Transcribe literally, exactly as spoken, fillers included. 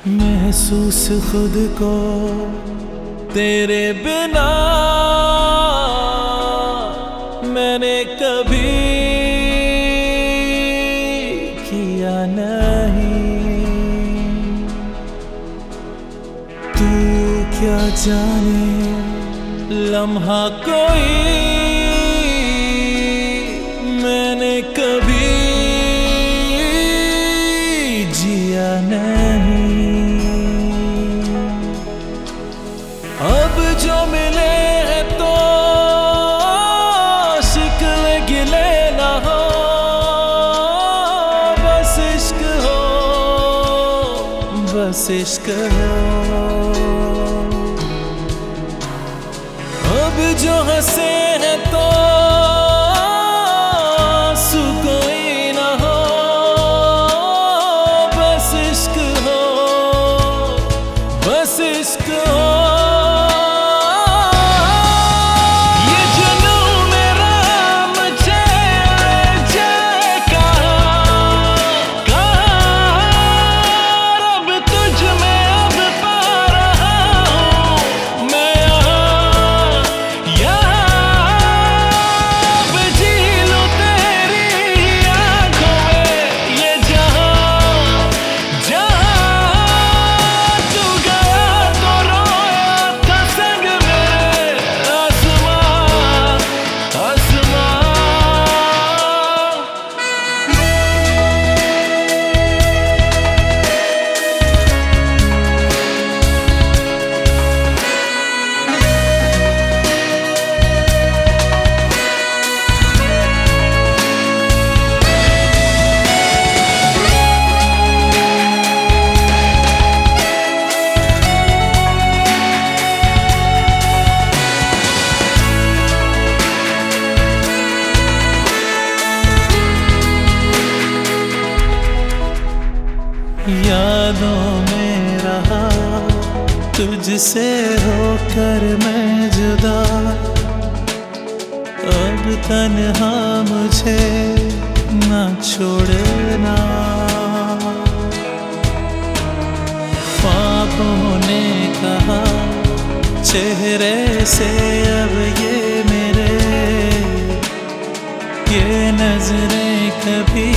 महसूस खुद को तेरे बिना मैंने कभी किया नहीं। तू क्या जाने लम्हा कोई मैंने कभी जिया नहीं। अब जो मिले हैं तो शिकवे गिले ना हो, बस इश्क हो बस इश्क हो। अब जो हंसे हैं तो आंसू कोई ना हो, बस इश्क हो बस इश्क हो। यादों में रहा तुझसे होकर मैं जुदा, अब तन्हा मुझे ना छोड़ना। ख्वाबों ने कहा चेहरे से अब ये मेरे, ये नजरें कभी